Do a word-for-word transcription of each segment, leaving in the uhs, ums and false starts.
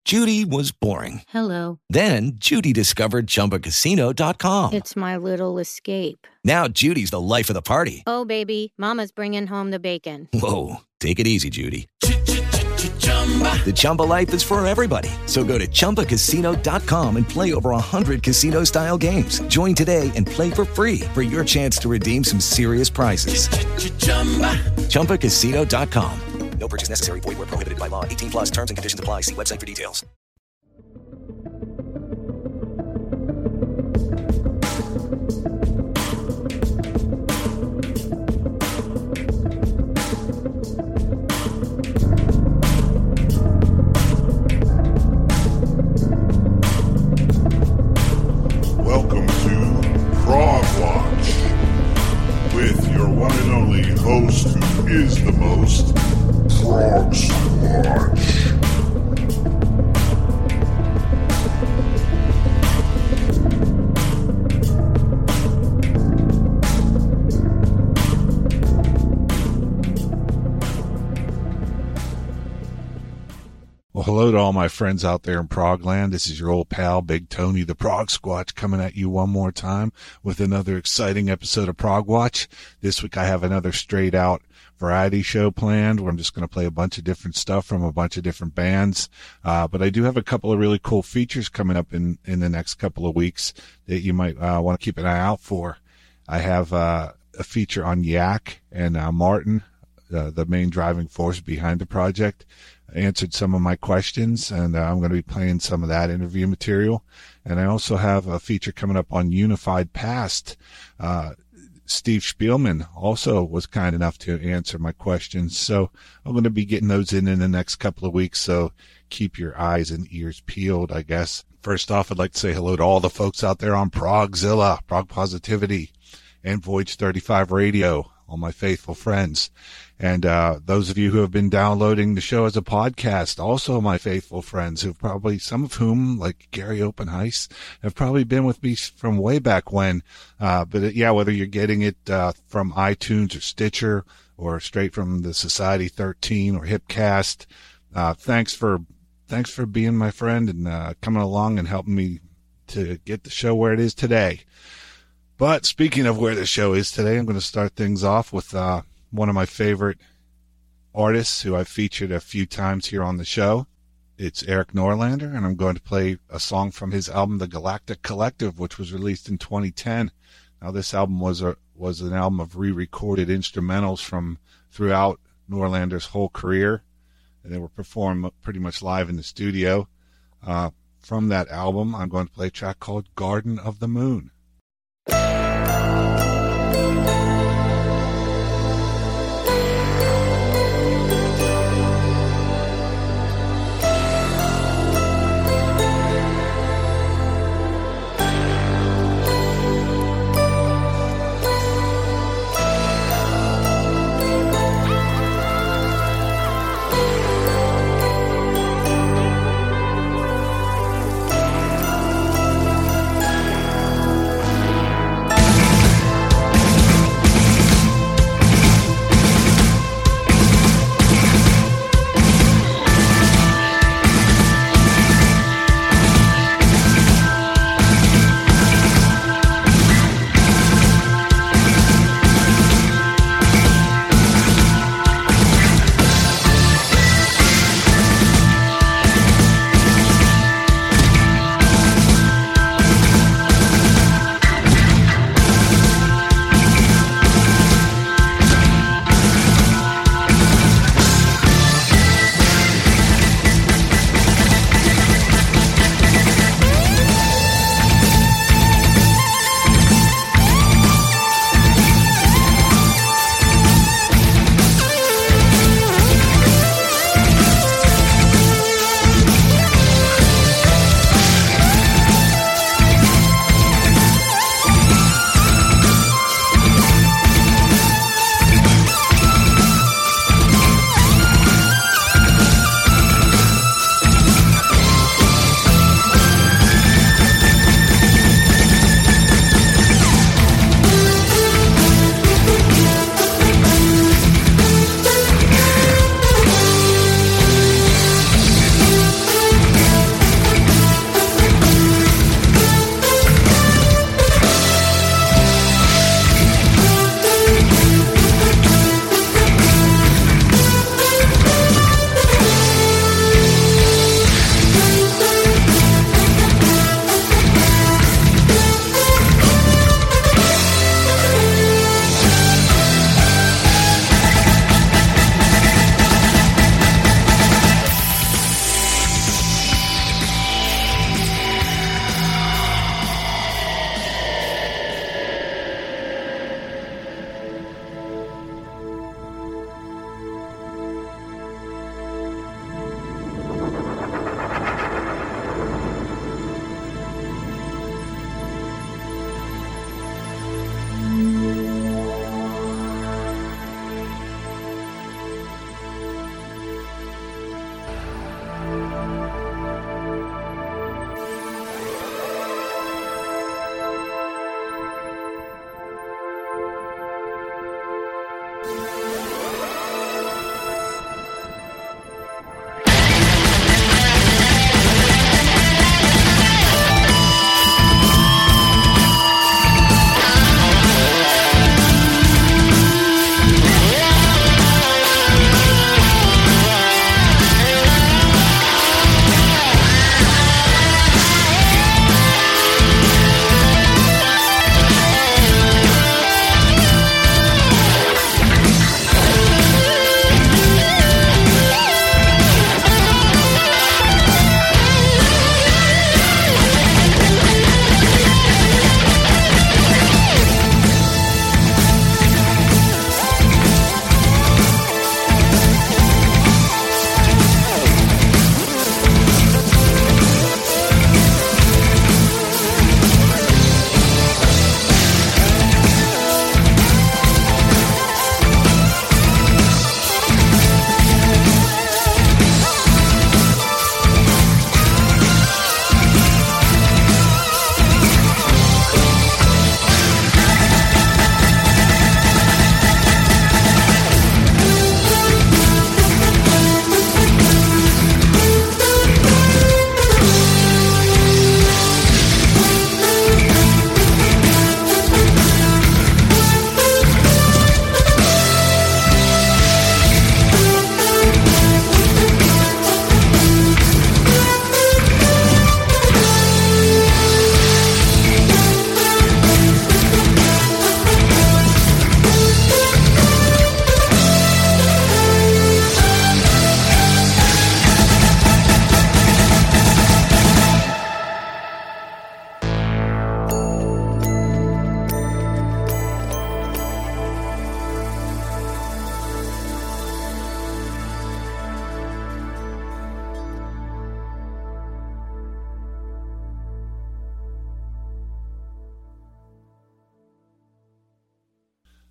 Judy was boring. Hello. Then Judy discovered Chumba Casino dot com. It's my little escape. Now Judy's the life of the party. Oh, baby, mama's bringing home the bacon. Whoa, take it easy, Judy. The Chumba life is for everybody. So go to Chumba Casino dot com and play over one hundred casino-style games. Join today and play for free for your chance to redeem some serious prizes. Chumba Casino dot com. No purchase necessary. Void where prohibited by law. eighteen plus terms and conditions apply. See website for details. Welcome to Prog Watch with your one and only host who is the most, Prog Squatch. Well, hello to all my friends out there in Progland. This is your old pal, Big Tony, the Prog Squatch, coming at you one more time with another exciting episode of Prog Watch. This week I have another straight-out variety show planned where I'm just going to play a bunch of different stuff from a bunch of different bands. Uh, but I do have a couple of really cool features coming up in, in the next couple of weeks that you might uh, want to keep an eye out for. I have uh, a feature on Yak and uh, Martin, uh, the main driving force behind the project. Answered some of my questions, and uh, I'm going to be playing some of that interview material. And I also have a feature coming up on Unified Past. Uh, Steve Spielman also was kind enough to answer my questions, so I'm going to be getting those in in the next couple of weeks, so keep your eyes and ears peeled, I guess. First off, I'd like to say hello to all the folks out there on Progzilla, Prog Positivity, and Voyage thirty-five Radio, all my faithful friends. And uh those of you who have been downloading the show as a podcast, also my faithful friends, who've probably, some of whom, like Gary Openheis, have probably been with me from way back when. Uh But it, yeah, whether you're getting it uh from iTunes or Stitcher or straight from the Society thirteen or Hipcast, uh thanks for thanks for being my friend and uh coming along and helping me to get the show where it is today. But speaking of where the show is today, I'm going to start things off with uh one of my favorite artists who I've featured a few times here on the show. It's Eric Norlander, and I'm going to play a song from his album, The Galactic Collective, which was released in twenty ten. Now, this album was a was an album of re-recorded instrumentals from throughout Norlander's whole career, and they were performed pretty much live in the studio. Uh, from that album, I'm going to play a track called Garden of the Moon.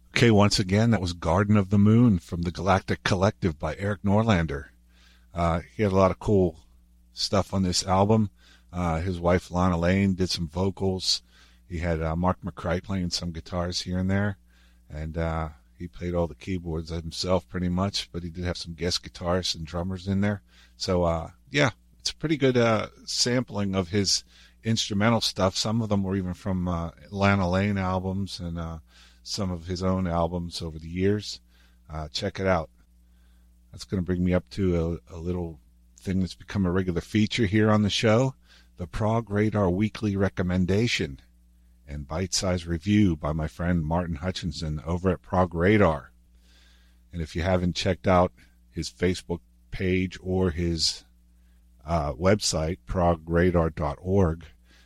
Okay, once again, that was Garden of the Moon from the Galactic Collective by Eric Norlander. Uh, he had a lot of cool stuff on this album. Uh, his wife, Lana Lane, did some vocals. He had uh, Mark McCray playing some guitars here and there. And uh, he played all the keyboards himself pretty much, but he did have some guest guitarists and drummers in there. So, uh, yeah, it's a pretty good uh, sampling of his instrumental stuff. Some of them were even from uh, Lana Lane albums and uh, some of his own albums over the years. Uh, check it out. That's going to bring me up to a, a little thing that's become a regular feature here on the show, the Prog Radar Weekly Recommendation and Bite-Size Review by my friend Martin Hutchinson over at Prog Radar. And if you haven't checked out his Facebook page or his uh, website, prog radar dot org,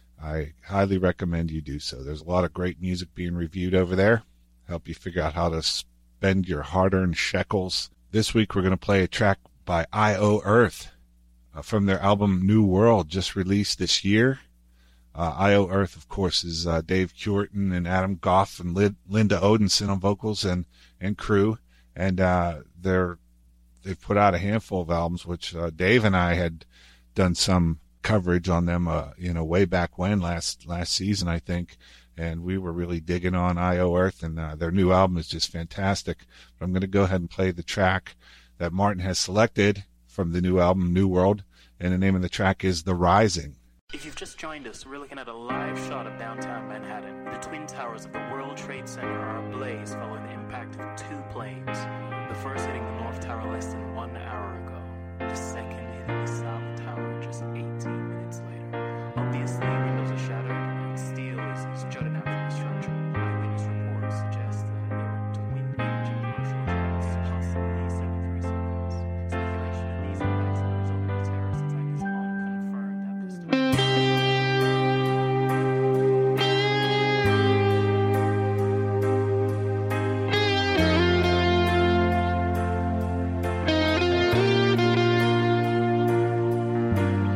I highly recommend you do so. There's a lot of great music being reviewed over there. Help you figure out how to spend your hard-earned shekels. This week we're going to play a track by I O Earth uh, from their album New World, just released this year. Uh, I O Earth, of course, is uh, Dave Curtin and Adam Goff and Lid- Linda Odinson on vocals and, and crew. And uh, they're, they've put out a handful of albums, which uh, Dave and I had done some coverage on them, uh, you know, way back when, last last season, I think. And we were really digging on I O Earth, and uh, their new album is just fantastic. But I'm going to go ahead and play the track that Martin has selected from the new album, New World, and the name of the track is The Rising. If you've just joined us, we're looking at a live shot of downtown Manhattan. The twin towers of the World Trade Center are ablaze following the impact of two planes. The first hitting the North Tower less than one hour ago. The second hitting the South Tower just eighteen minutes later. Obviously, windows are shattered and steel is, is jutting out from the structure. Eyewitness reports suggest that they were twin-engine commercial jets, possibly seven thirty-sevens. Speculation that these impacts are the result of a terrorist attack is unconfirmed at this time. Thank you.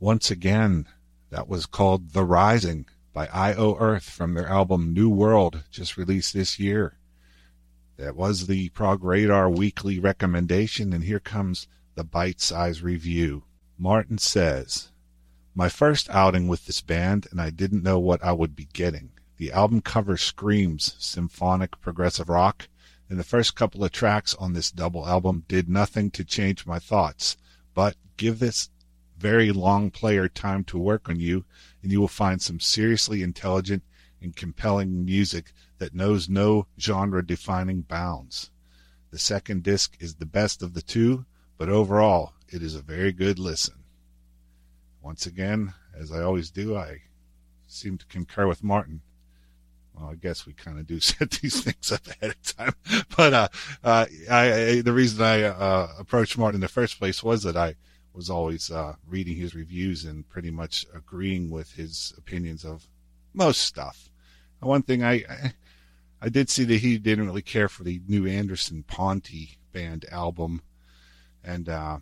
Once again, that was called The Rising by I O Earth from their album New World, just released this year. That was the Prog Radar weekly recommendation, and here comes the bite-size review. Martin says, my first outing with this band, and I didn't know what I would be getting. The album cover screams symphonic progressive rock, and the first couple of tracks on this double album did nothing to change my thoughts. But give this very long player time to work on you, and you will find some seriously intelligent and compelling music that knows no genre-defining bounds. The second disc is the best of the two, but overall, it is a very good listen. Once again, as I always do, I seem to concur with Martin. Well, I guess we kind of do set these things up ahead of time. But uh, uh, I, I, the reason I uh, approached Martin in the first place was that I was always uh, reading his reviews and pretty much agreeing with his opinions of most stuff. And one thing I, I I did see that he didn't really care for the new Anderson Ponty Band album. And uh,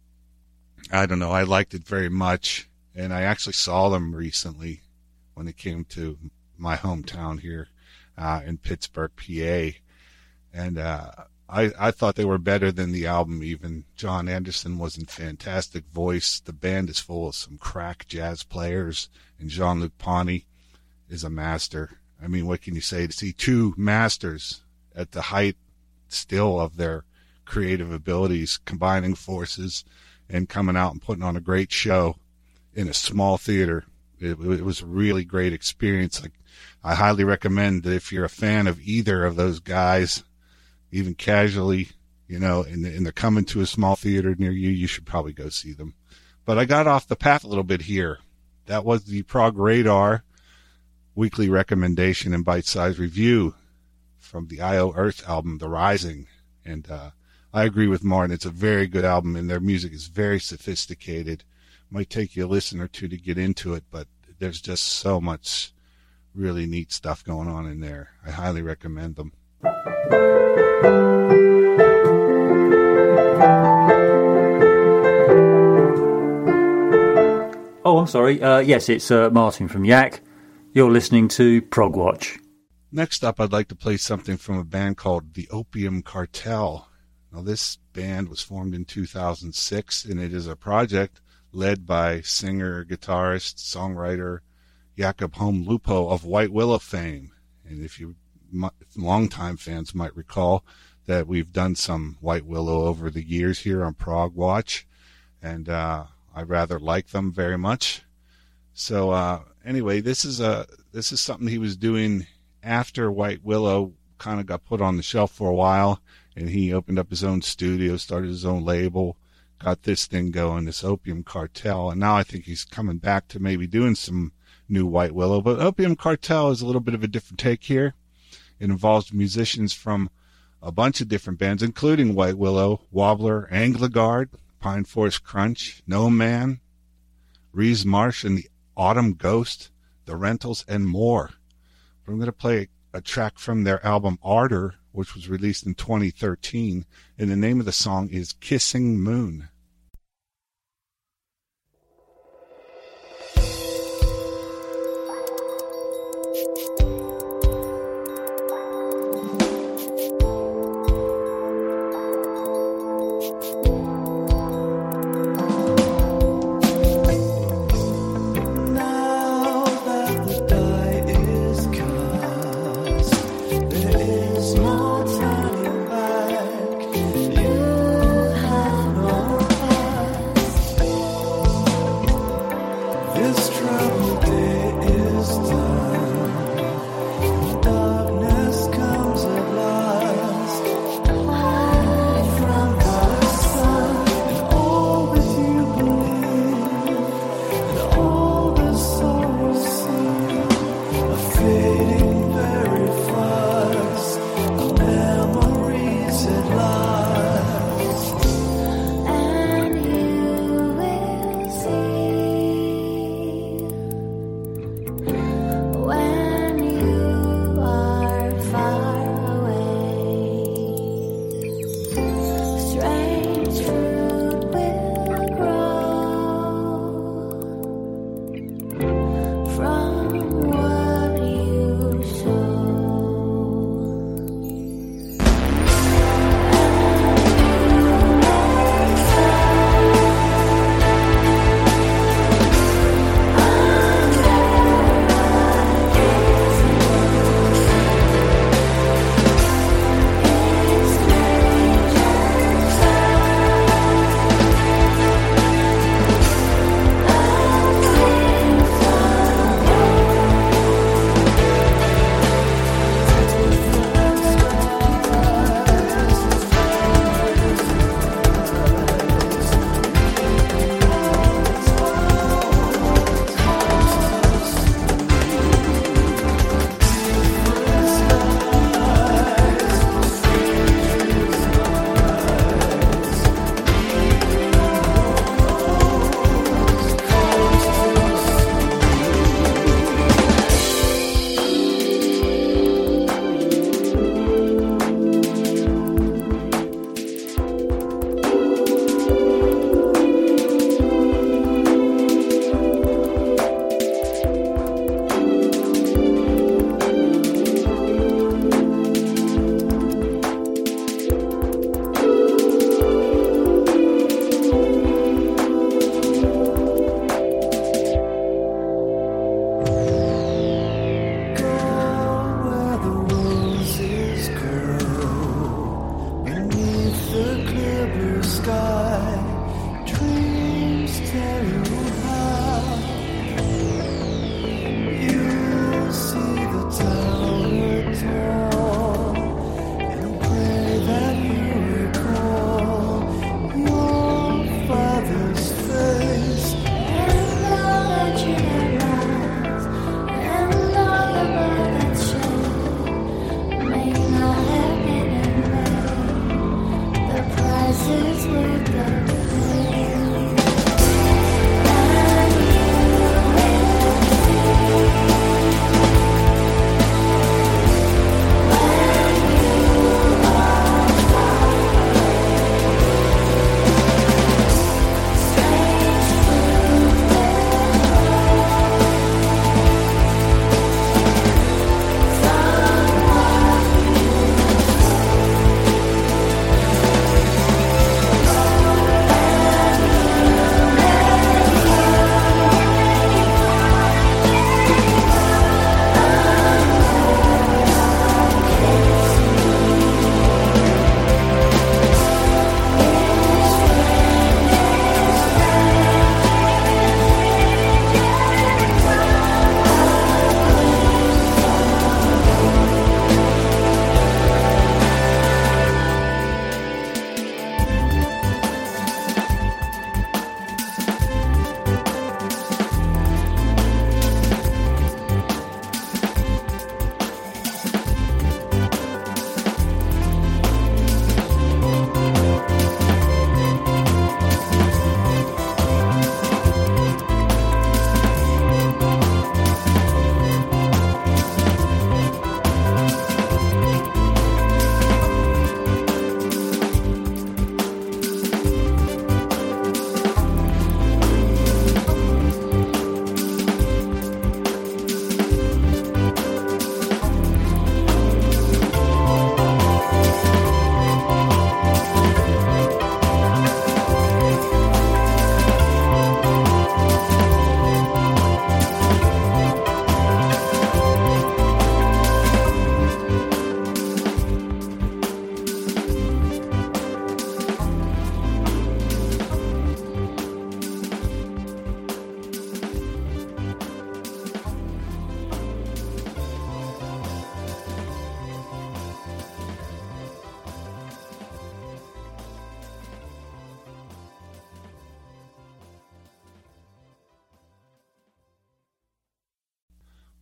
I don't know, I liked it very much. And I actually saw them recently when it came to my hometown here uh, in Pittsburgh, P A. And uh, I, I thought they were better than the album even. John Anderson was in fantastic voice. The band is full of some crack jazz players. And Jean-Luc Ponty is a master. I mean, what can you say? To see two masters at the height still of their creative abilities, combining forces and coming out and putting on a great show in a small theater. It, it was a really great experience. Like, I highly recommend that if you're a fan of either of those guys, even casually, you know, and, and they're coming to a small theater near you, you should probably go see them. But I got off the path a little bit here. That was the Prog Radar weekly recommendation and bite-sized review from the I O Earth album, The Rising. And uh, I agree with Martin. It's a very good album, and their music is very sophisticated. Might take you a listen or two to get into it, but there's just so much really neat stuff going on in there. I highly recommend them. Oh, I'm sorry. Uh, yes, it's uh, Martin from Yak. You're listening to Prog Watch. Next up, I'd like to play something from a band called the Opium Cartel. Now, this band was formed in two thousand six, and it is a project led by singer, guitarist, songwriter Jakob Holm Lupo of White Willow fame. And if you longtime fans might recall that we've done some White Willow over the years here on Prog Watch, and uh, I rather like them very much. So uh, anyway, this is a this is something he was doing after White Willow kind of got put on the shelf for a while, and he opened up his own studio, started his own label, got this thing going, this Opium Cartel, and now I think he's coming back to maybe doing some new White Willow. But Opium Cartel is a little bit of a different take here. It involves musicians from a bunch of different bands, including White Willow, Wobbler, Angligard, Pine Forest Crunch, No Man, Rees Marsh and the Autumn Ghost, The Rentals, and more. But I'm going to play a track from their album Ardor, which was released in twenty thirteen, and the name of the song is Kissing Moon. No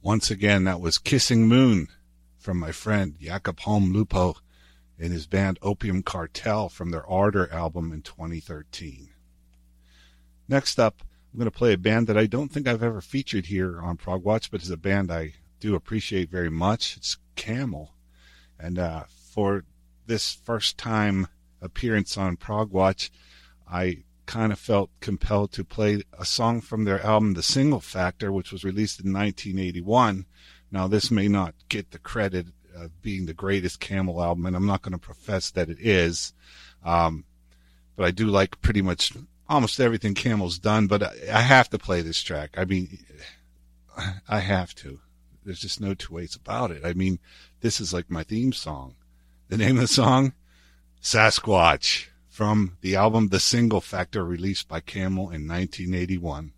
Once again, that was Kissing Moon from my friend Jakob Holm Lupo and his band Opium Cartel from their Ardor album in twenty thirteen. Next up, I'm going to play a band that I don't think I've ever featured here on Prog Watch, but is a band I do appreciate very much. It's Camel. And uh, for this first time appearance on Prog Watch, I kind of felt compelled to play a song from their album The Single Factor, which was released in nineteen eighty-one. Now, this may not get the credit of being the greatest Camel album, and I'm not going to profess that it is, um, but I do like pretty much almost everything Camel's done, but I, I have to play this track. I mean, I have to. There's just no two ways about it. I mean, this is like my theme song. The name of the song? Sasquatch, from the album The Single Factor, released by Camel in nineteen eighty-one.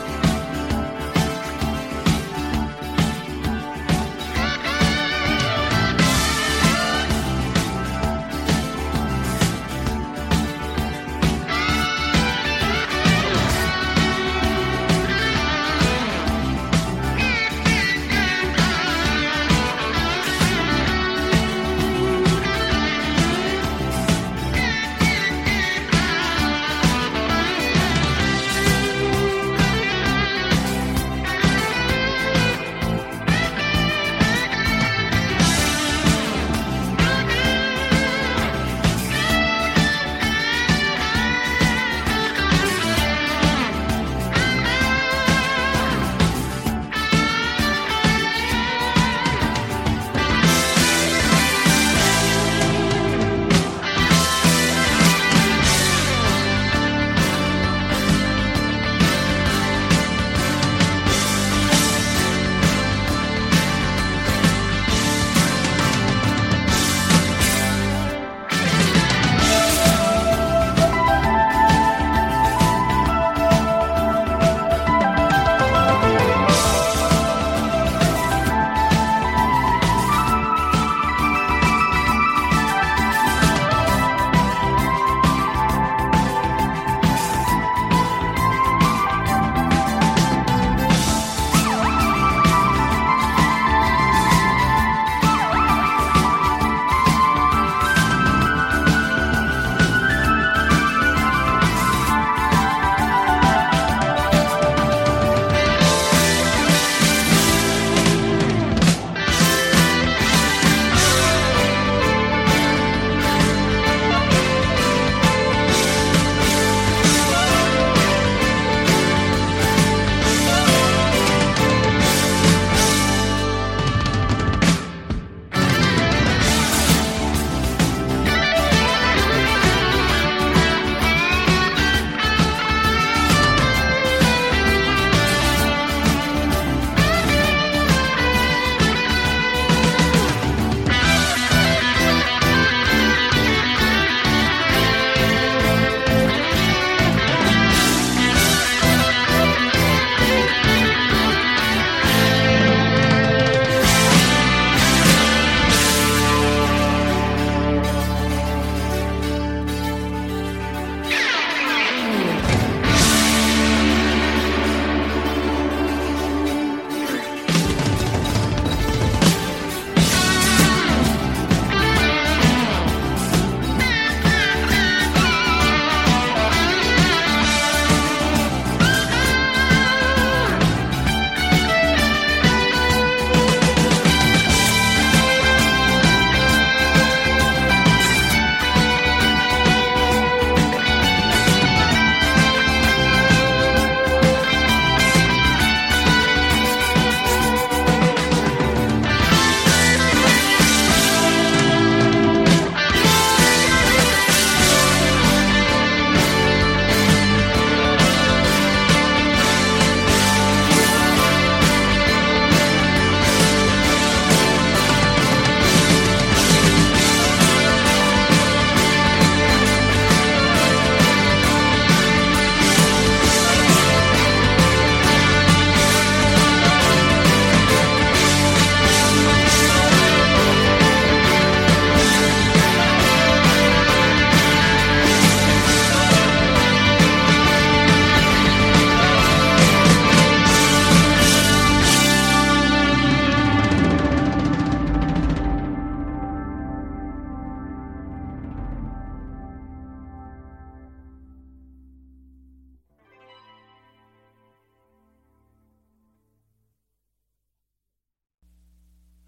Thank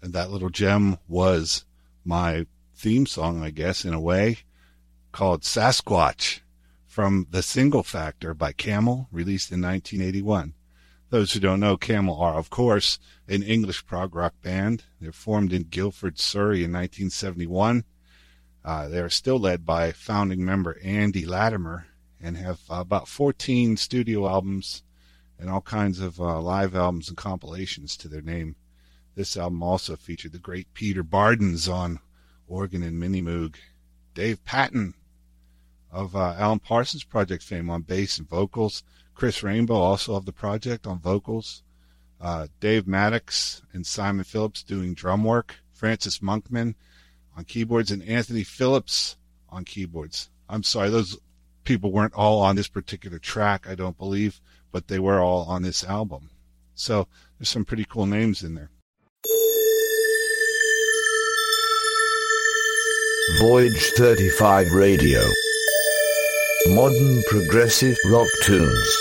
and that little gem was my theme song, I guess, in a way, called Sasquatch from The Single Factor by Camel, released in nineteen eighty-one. Those who don't know, Camel are, of course, an English prog rock band. They're formed in Guildford, Surrey in nineteen seventy-one. Uh, they're still led by founding member Andy Latimer and have uh, about fourteen studio albums and all kinds of uh, live albums and compilations to their name. This album also featured the great Peter Bardens on organ and mini-moog, Dave Patton of uh, Alan Parsons Project fame on bass and vocals, Chris Rainbow also of the project on vocals, uh, Dave Maddox and Simon Phillips doing drum work, Francis Monkman on keyboards, and Anthony Phillips on keyboards. I'm sorry, those people weren't all on this particular track, I don't believe, but they were all on this album. So there's some pretty cool names in there. Voyage thirty-five Radio. Modern progressive rock tunes.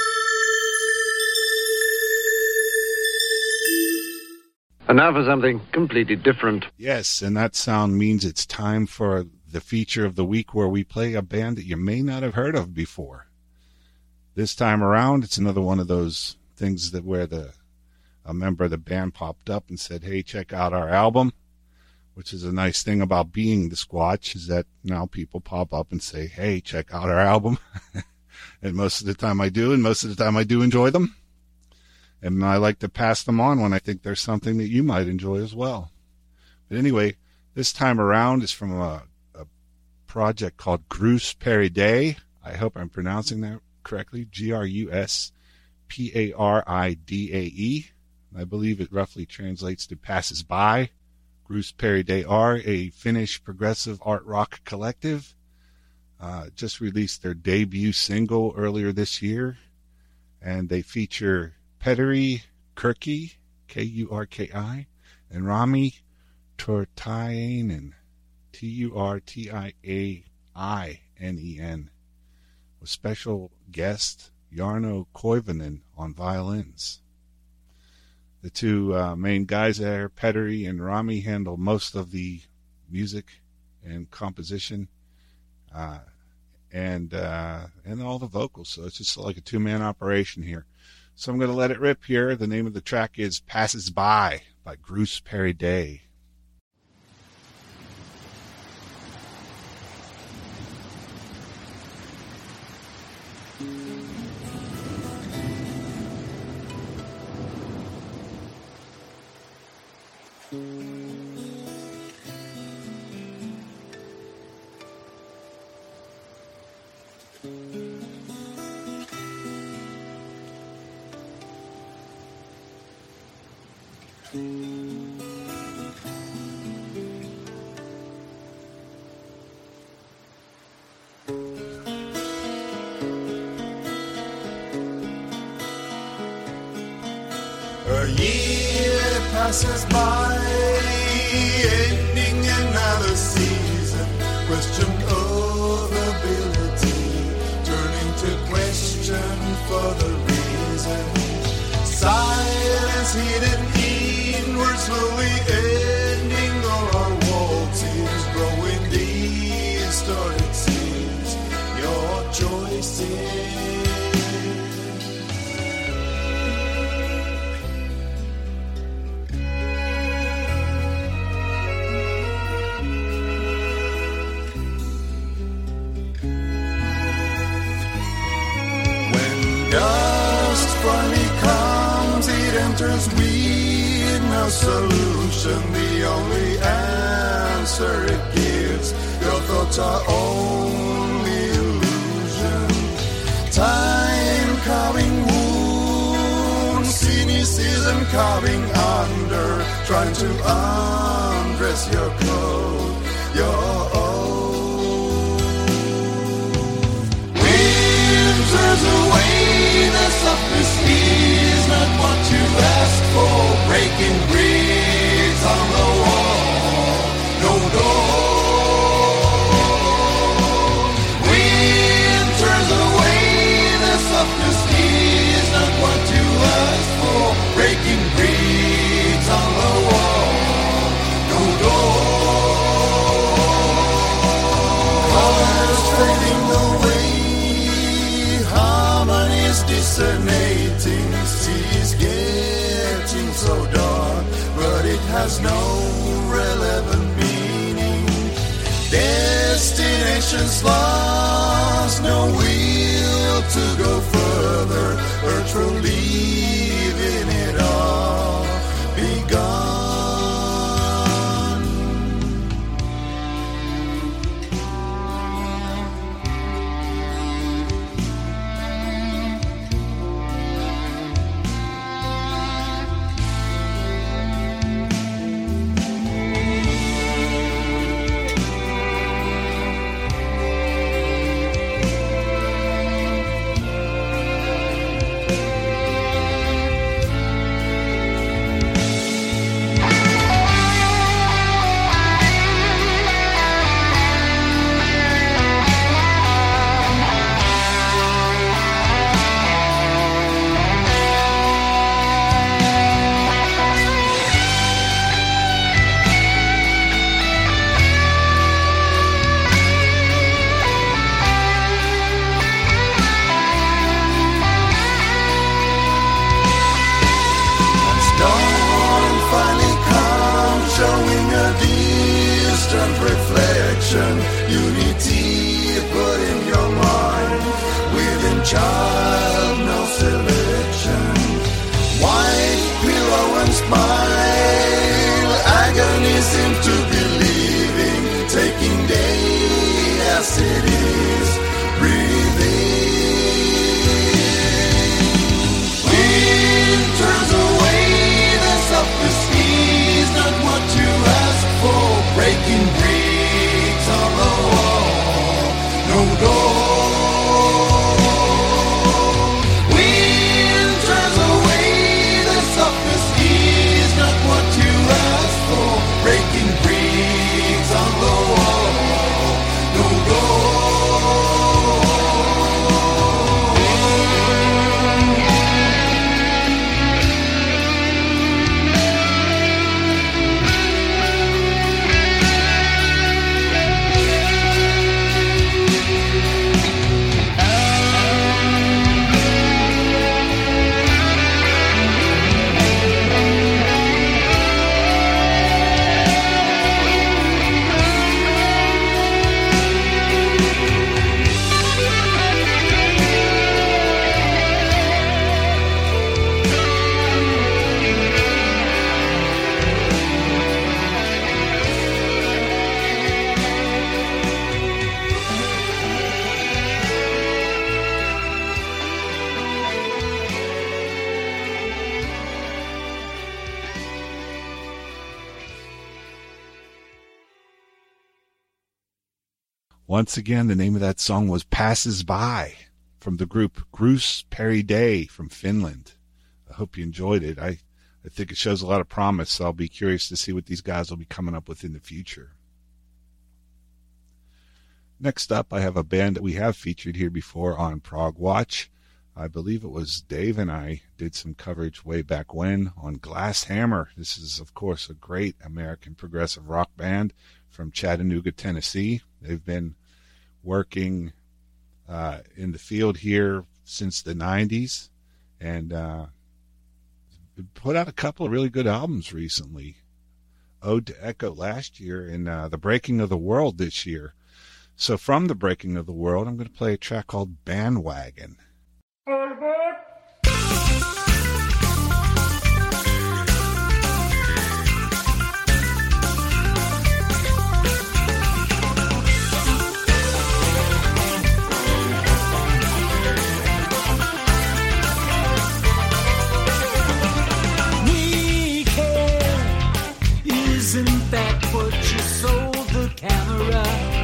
And now for something completely different. Yes, and that sound means it's time for the feature of the week where we play a band that you may not have heard of before. This time around, it's another one of those things that where the a member of the band popped up and said, hey, check out our album, which is a nice thing about being the Squatch, is that now people pop up and say, hey, check out our album. And most of the time I do, and most of the time I do enjoy them. And I like to pass them on when I think there's something that you might enjoy as well. But anyway, this time around is from a, a project called Grus Paridae. I hope I'm pronouncing that correctly. G R U S P A R I D A E. I believe it roughly translates to passes by. Grus Paridae are a Finnish progressive art rock collective. Uh, just released their debut single earlier this year. And they feature Petteri Kurki, K U R K I, and Rami Turtiainen, T U R T I A I N E N, with special guest Jarno Koivunen on violins. The two uh, main guys there, Petteri and Rami, handle most of the music and composition uh, and uh, and all the vocals, so it's just like a two-man operation here. So I'm going to let it rip here. The name of the track is Passes By by Grus Paridae. A year passes by, ending another season. Question of ability, turning to question for the reason. Silence hidden inward, slowly ending all our waltzes. Growing distorted seas, your choices. Enters with no solution, the only answer it gives. Your thoughts are only illusion. Time carving wounds, cynicism carving under, trying to undress your code, your own. Winters away, the softness is not what you asked for. Breaking bricks on the wall, no door. Winters away, the softness is not what you asked for. Breaking bricks on the wall. discernating, seas getting so dark, but it has no relevant meaning. Destinations lost, no will to go further, earth will leaving it all begun. Unity put in your mind, within child no selection. White pillow and smile, agonies into believing, taking day as it is, breathing. Wind turns away the softest seas, not what you ask for, breaking bricks on the wall, no door. Wind turns away the softest seas, not what you ask for, breaking bricks on the wall, no door. Once again, the name of that song was Passes By from the group Gruus Peri Day from Finland. I hope you enjoyed it. I, I think it shows a lot of promise, so I'll be curious to see what these guys will be coming up with in the future. Next up, I have a band that we have featured here before on Prog Watch. I believe it was Dave and I did some coverage way back when on Glass Hammer. This is, of course, a great American progressive rock band from Chattanooga, Tennessee. They've been working uh, in the field here since the nineties and uh, put out a couple of really good albums recently. Ode to Echo last year and uh, The Breaking of the World this year. So from The Breaking of the World, I'm going to play a track called Bandwagon. Isn't that what you sold the camera?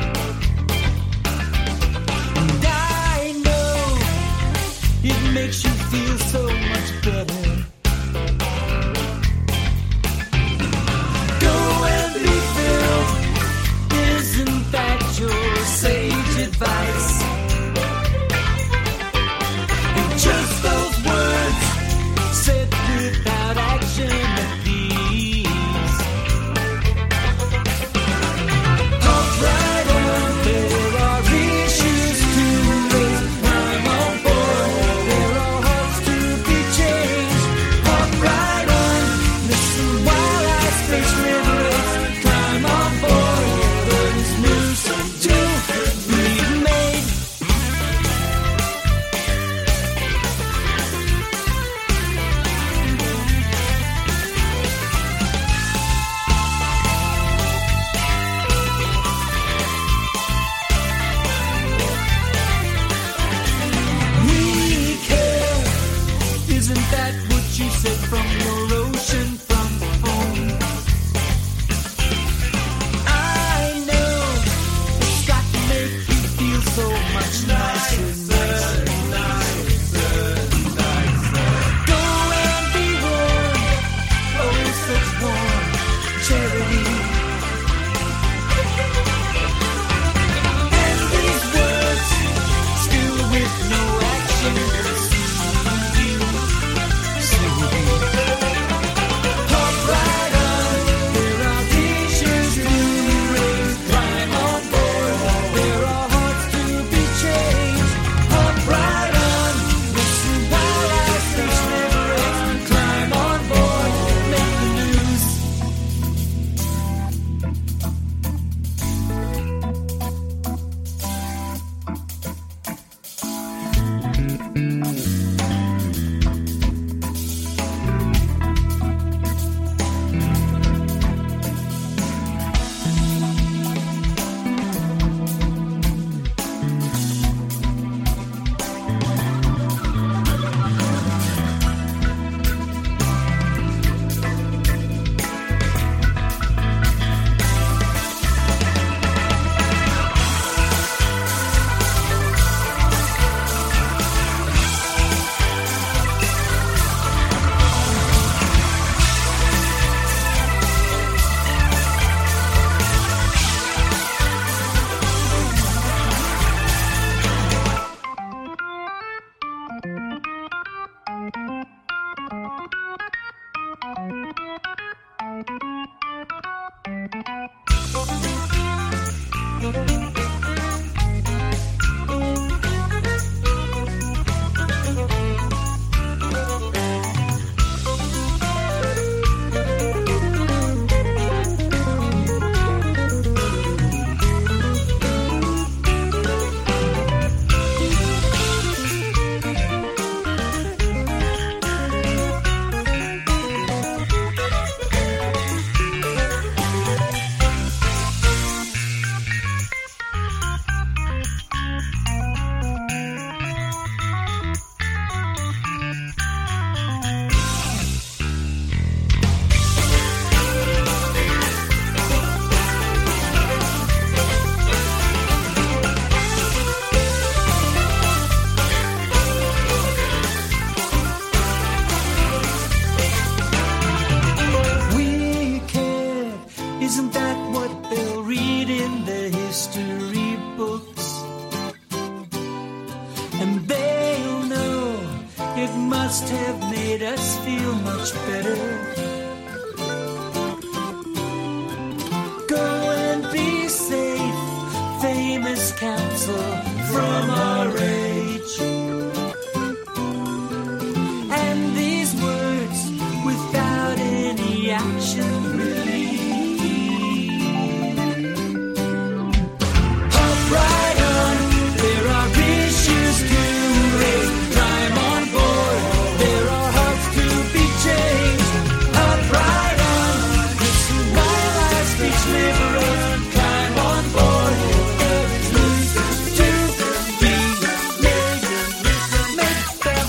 And I know it makes you feel so much better. Go and be filled. Isn't that your sage advice? And just those words said without action at peace. Right on, there are issues to raise. I'm on board. There are she said, from your ocean front home. I know it's got to make you feel so much nicer, nicer, nicer, nicer. Go and be warm, oh such warm charity. And these words, still with no action, soothe you, soothe you. Hop right on, there are dishes to be raised. Climb on board, there are hearts to be changed. Hop right on, listen while I speech never ends. Climb on board, make the news. Wicked, isn't that what they'll read in the history books? And they'll know it must have made us feel much better. Go and be safe, famous counsel from our age. And these words, without any action, really. Hop right on, there are issues to raise. Climb on board, there are hearts to be changed. Hop right on, listen while I speech never ends. Climb on board, there is news to be made. Make them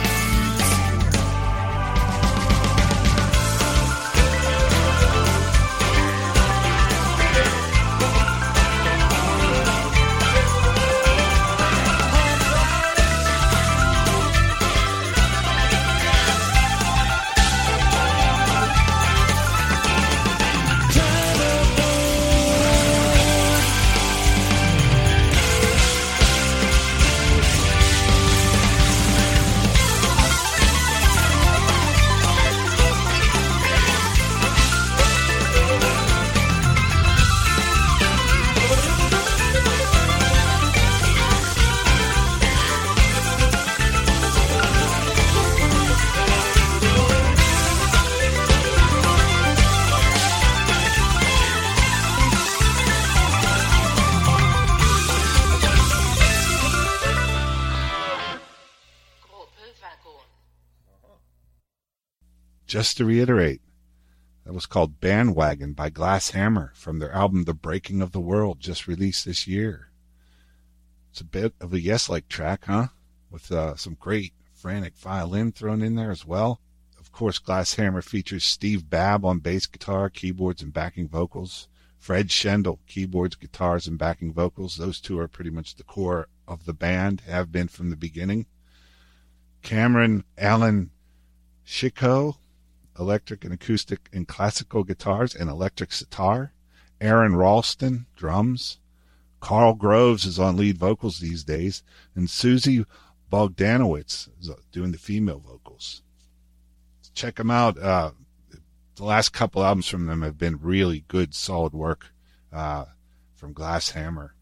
Just to reiterate, that was called Bandwagon by Glass Hammer from their album The Breaking of the World, just released this year. It's a bit of a Yes-like track, huh? With uh, some great frantic violin thrown in there as well. Of course, Glass Hammer features Steve Babb on bass guitar, keyboards, and backing vocals. Fred Schendel, keyboards, guitars, and backing vocals. Those two are pretty much the core of the band, have been from the beginning. Cameron Allen Chico, electric and acoustic and classical guitars and electric sitar. Aaron Ralston, drums. Carl Groves is on lead vocals these days. And Susie Bogdanowicz is doing the female vocals. Check them out. Uh, the last couple albums from them have been really good, solid work uh, from Glass Hammer.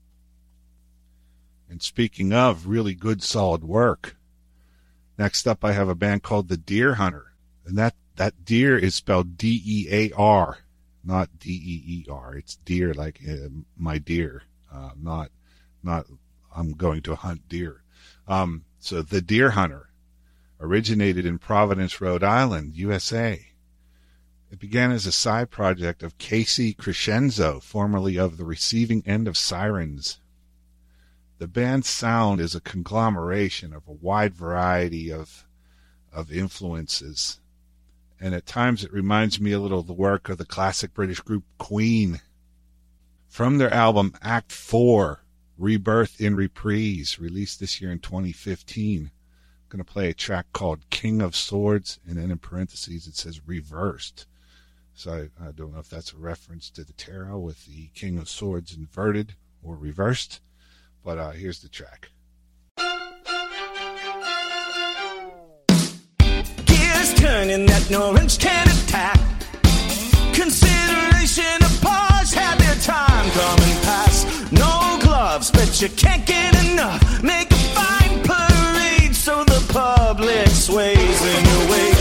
And speaking of really good, solid work, next up I have a band called The Deer Hunter. And that, that deer is spelled D E A R, not D E E R. It's deer like uh, my deer, uh, not, not I'm going to hunt deer. Um, so The Deer Hunter originated in Providence, Rhode Island, U S A. It began as a side project of Casey Crescenzo, formerly of The Receiving End of Sirens. The band's sound is a conglomeration of a wide variety of of influences, and at times it reminds me a little of the work of the classic British group Queen. From their album Act Four, Rebirth in Reprise, released this year in twenty fifteen, I'm going to play a track called King of Swords, and then in parentheses it says Reversed. So I, I don't know if that's a reference to the tarot with the King of Swords inverted or reversed, but uh, here's the track. Gears turning that no wrench can attack. Consideration of pause had their time coming past. No gloves, but you can't get enough. Make a fine parade so the public sways in your wake.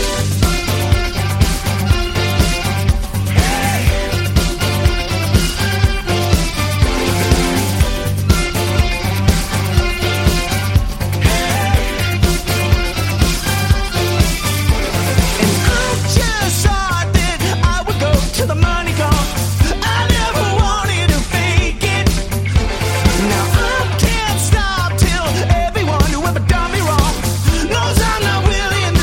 To the money gone, I never wanted to fake it. Now I can't stop till everyone who ever done me wrong knows I'm not willing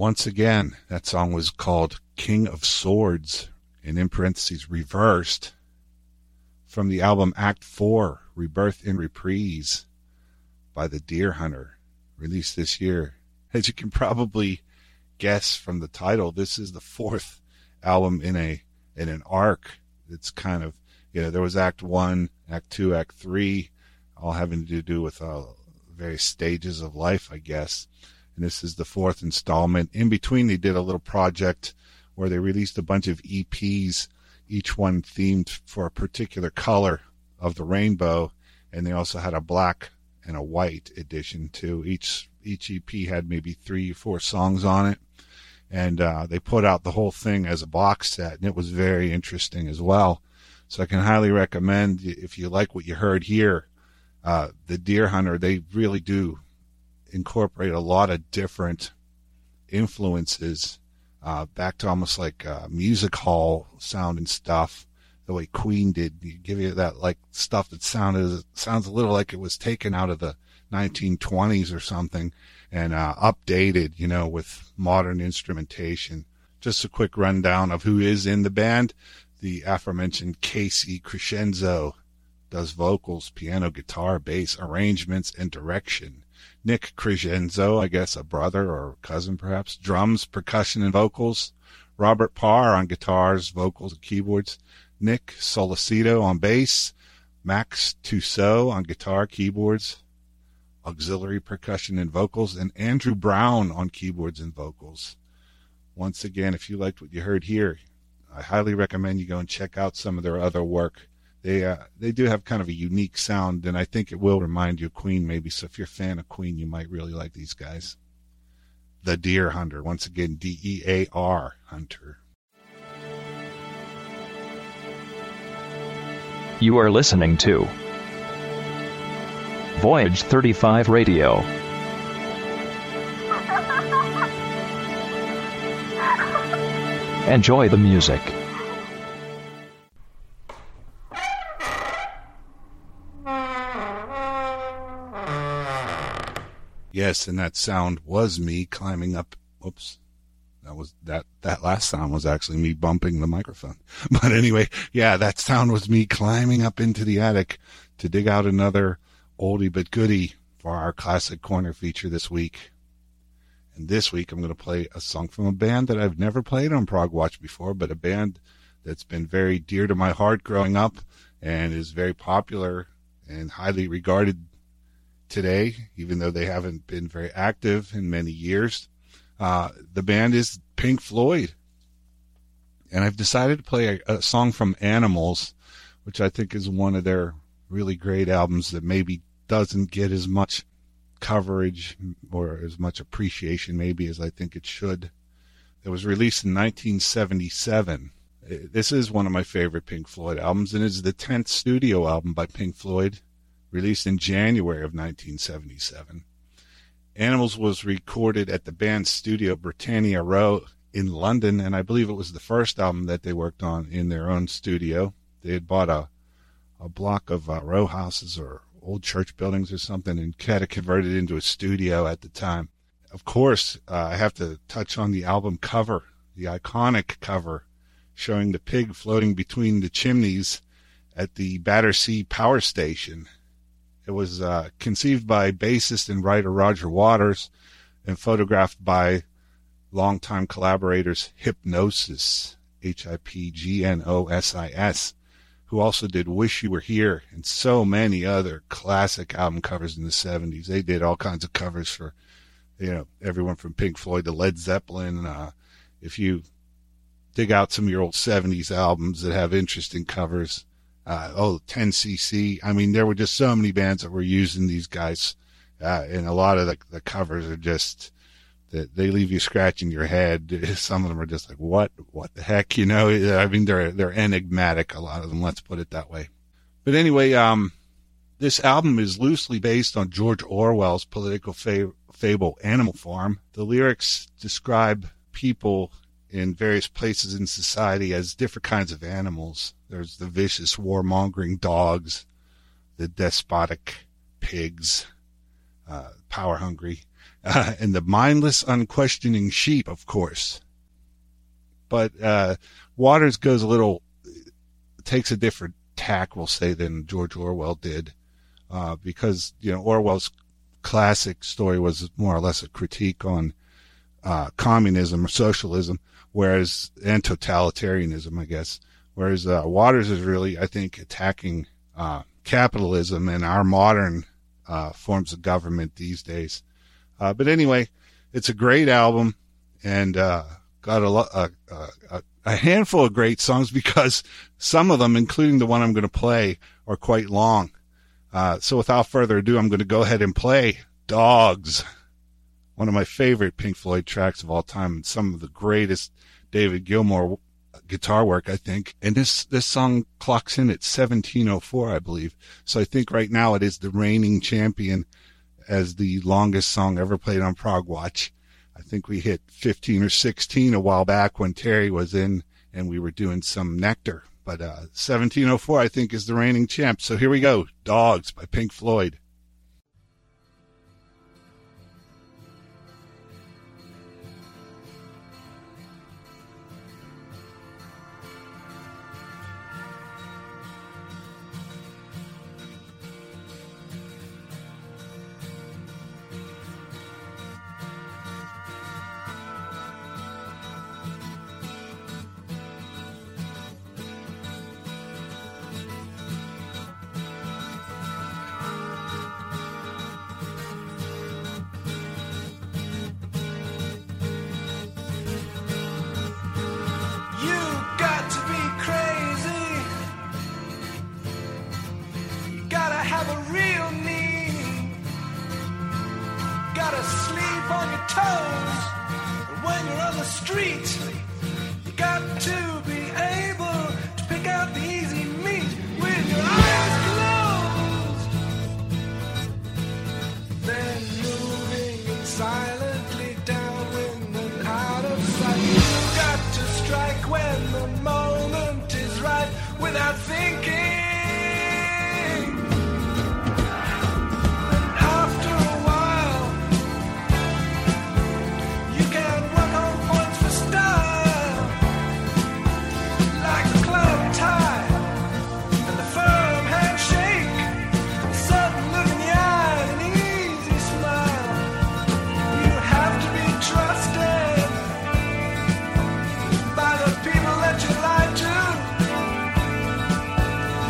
Once again, that song was called King of Swords, and in parentheses, reversed, from the album Act four, Rebirth in Reprise, by the Deer Hunter, released this year. As you can probably guess from the title, this is the fourth album in a in an arc. It's kind of, you know, there was Act one, Act two, Act three, all having to do with uh, various stages of life, I guess. And this is the fourth installment. In between, they did a little project where they released a bunch of E Ps, each one themed for a particular color of the rainbow. And they also had a black and a white edition too. Each each E P had maybe three or four songs on it. And uh, they put out the whole thing as a box set, and it was very interesting as well. So I can highly recommend, if you like what you heard here, uh, the Deer Hunter, they really do incorporate a lot of different influences, uh, back to almost like uh, music hall sound and stuff, the way Queen did. You give you that like stuff that sounded sounds a little like it was taken out of the nineteen twenties or something, and uh, updated, you know, with modern instrumentation. Just a quick rundown of who is in the band. The aforementioned Casey Crescenzo does vocals, piano, guitar, bass, arrangements, and direction. Nick Crescenzo, I guess a brother or cousin perhaps, drums, percussion, and vocals. Robert Parr on guitars, vocals, and keyboards. Nick Solicito on bass. Max Tussaud on guitar, keyboards, auxiliary percussion, and vocals. And Andrew Brown on keyboards and vocals. Once again, if you liked what you heard here, I highly recommend you go and check out some of their other work. They uh, they do have kind of a unique sound, and I think it will remind you of Queen maybe. So if you're a fan of Queen, you might really like these guys. The Deer Hunter. Once again, D E A R Hunter. You are listening to Voyage thirty-five Radio. Enjoy the music. Yes, and that sound was me climbing up. Oops. That was that, that last sound was actually me bumping the microphone. But anyway, yeah, that sound was me climbing up into the attic to dig out another oldie but goodie for our Classic Corner feature this week. And this week I'm going to play a song from a band that I've never played on Prog Watch before, but a band that's been very dear to my heart growing up and is very popular and highly regarded today, even though they haven't been very active in many years. Uh, the band is Pink Floyd. And I've decided to play a, a song from Animals, which I think is one of their really great albums that maybe doesn't get as much coverage or as much appreciation maybe as I think it should. It was released in nineteen seventy-seven. This is one of my favorite Pink Floyd albums, and it's the tenth studio album by Pink Floyd, released in January of nineteen seventy-seven. Animals was recorded at the band's studio Britannia Row in London, and I believe it was the first album that they worked on in their own studio. They had bought a, a block of uh, row houses or old church buildings or something and had it converted into a studio at the time. Of course, uh, I have to touch on the album cover, the iconic cover showing the pig floating between the chimneys at the Battersea Power Station. It was uh, conceived by bassist and writer Roger Waters and photographed by longtime collaborators Hipgnosis, H I P G N O S I S, who also did Wish You Were Here and so many other classic album covers in the seventies. They did all kinds of covers for, you know, everyone from Pink Floyd to Led Zeppelin. Uh, if you dig out some of your old seventies albums that have interesting covers, Uh, oh, ten C C. I mean, there were just so many bands that were using these guys, uh, and a lot of the, the covers are just, they, they leave you scratching your head. Some of them are just like, what, what the heck, you know? I mean, they're, they're enigmatic, a lot of them, let's put it that way. But anyway, um, this album is loosely based on George Orwell's political fa- fable Animal Farm. The lyrics describe people in various places in society as different kinds of animals. There's the vicious warmongering dogs, the despotic pigs, uh, power hungry, uh, and the mindless, unquestioning sheep, of course. But uh, Waters goes a little, takes a different tack, we'll say, than George Orwell did, uh, because, you know, Orwell's classic story was more or less a critique on uh, communism or socialism, whereas, and totalitarianism, I guess, whereas uh, Waters is really, I think, attacking uh, capitalism and our modern uh, forms of government these days. Uh, but anyway, it's a great album, and uh, got a, lo- a, a, a handful of great songs, because some of them, including the one I'm going to play, are quite long. Uh, so without further ado, I'm going to go ahead and play Dogs, one of my favorite Pink Floyd tracks of all time, and some of the greatest David Gilmour guitar work, I think. And this, this song clocks in at seventeen oh four, I believe. So I think right now it is the reigning champion as the longest song ever played on Prog Watch. I think we hit fifteen or sixteen a while back when Terry was in and we were doing some Nectar. But uh, seventeen oh four, I think, is the reigning champ. So here we go. Dogs by Pink Floyd. By the people that you lie to.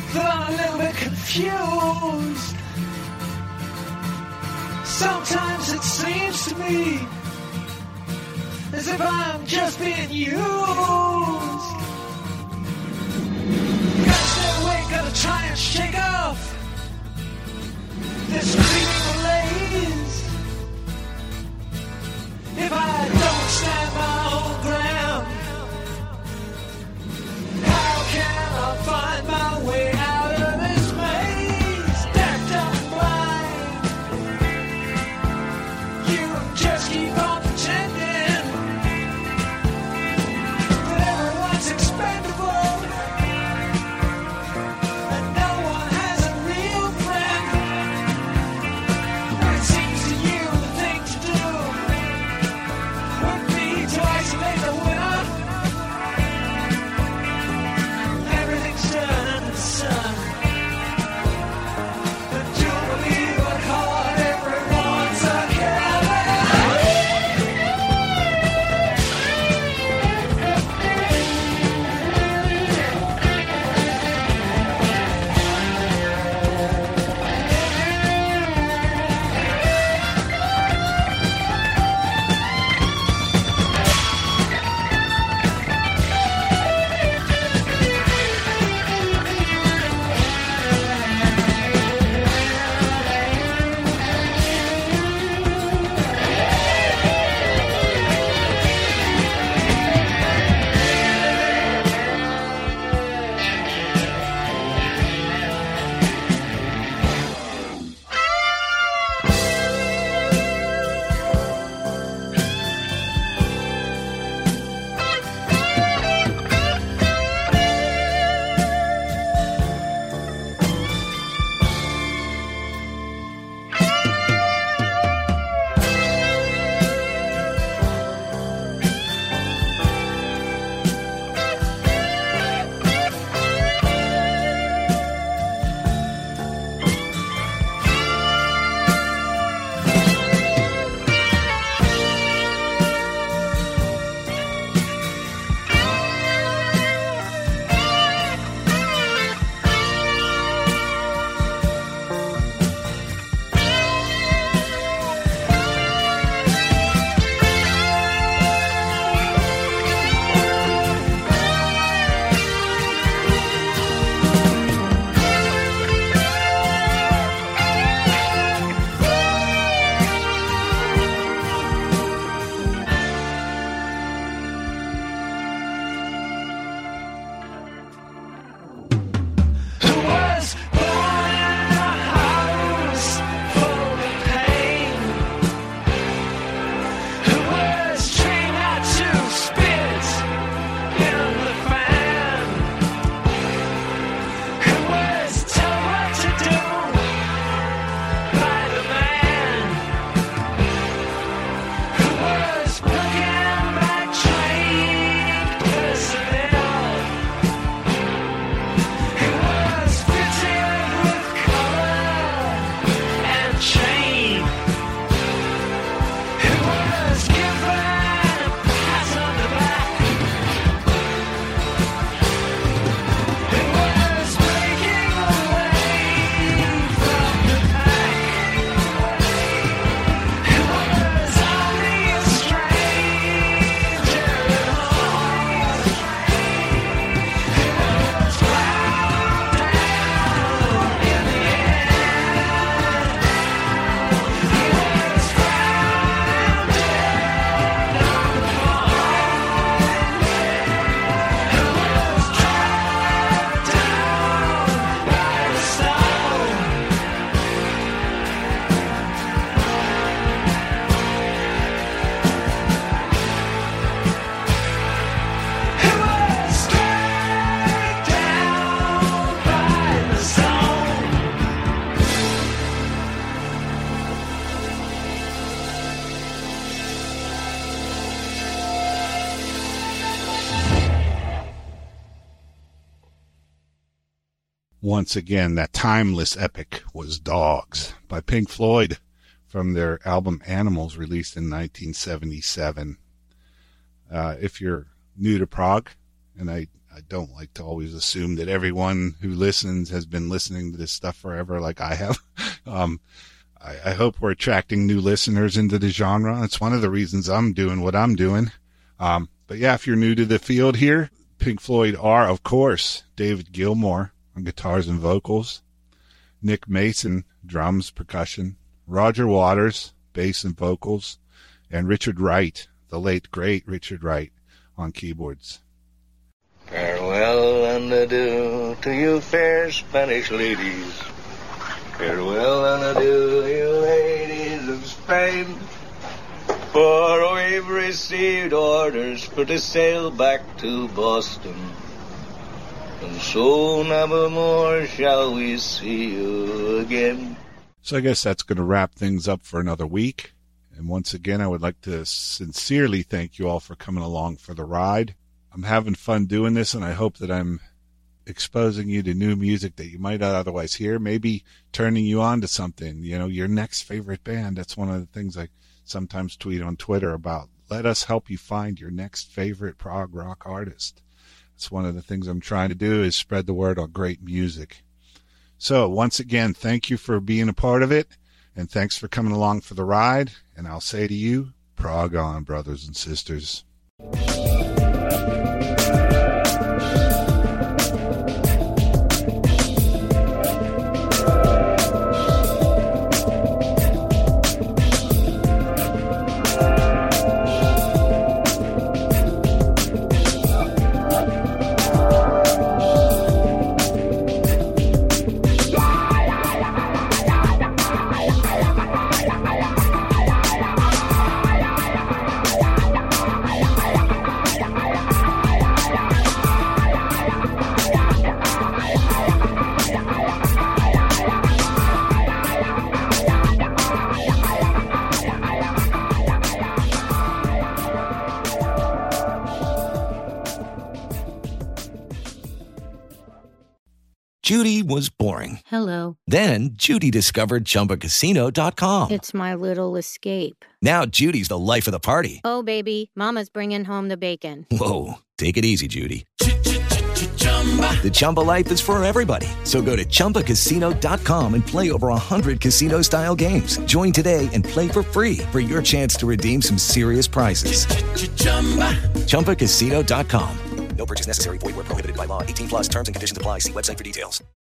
that I'm a little bit confused. Sometimes it seems to me as if I'm just being used. Gotta stay awake, gotta try and shake off this creeping malaise. If I don't stand my own ground, how can I find my way out of this maze? Decked up blind, you just keep on pretending that everyone's expendable and no one has a real friend. It seems to you the thing to do would be to isolate the winner. Everything's done under the sun. But do believe at heart everyone's a killer. Who was born in a house full of pain? Who was trained not to spit in the fan? Who was told what to do by the man? Who was broken by trained personnel? Who was fitted with collar and chain? Who was given a pat on the back? Who was breaking away from the pack? Who was only a stranger at home? Who was ground down in the end? Who was found dead on the phone? Who was tracked down by the stone? Who was dragged down by the stone? Once again, that timeless epic was Dogs by Pink Floyd from their album Animals, released in nineteen seventy-seven. Uh, if you're new to prog, and I, I I don't like to always assume that everyone who listens has been listening to this stuff forever like I have. um, I, I hope we're attracting new listeners into the genre. It's one of the reasons I'm doing what I'm doing. Um, but yeah, if you're new to the field here, Pink Floyd are, of course, David Gilmour on guitars and vocals, Nick Mason, drums, percussion, Roger Waters, bass and vocals, and Richard Wright, the late, great Richard Wright, on keyboards. Farewell and adieu to you fair Spanish ladies. Farewell and adieu, you ladies of Spain. For we've received orders for to sail back to Boston. And so never more shall we see you again. So I guess that's going to wrap things up for another week. And once again, I would like to sincerely thank you all for coming along for the ride. I'm having fun doing this, and I hope that I'm exposing you to new music that you might not otherwise hear, maybe turning you on to something, you know, your next favorite band. That's one of the things I sometimes tweet on Twitter about. Let us help you find your next favorite prog rock artist. That's one of the things I'm trying to do, is spread the word on great music. So once again, thank you for being a part of it, and thanks for coming along for the ride. And I'll say to you, prog on, brothers and sisters. Judy was boring. Hello. Then Judy discovered Chumba Casino dot com. It's my little escape. Now Judy's the life of the party. Oh, baby, mama's bringing home the bacon. Whoa, take it easy, Judy. The Chumba life is for everybody. So go to Chumba Casino dot com and play over one hundred casino-style games. Join today and play for free for your chance to redeem some serious prizes. Chumba Casino dot com. No purchase necessary. Void where prohibited by law. eighteen plus terms and conditions apply. See website for details.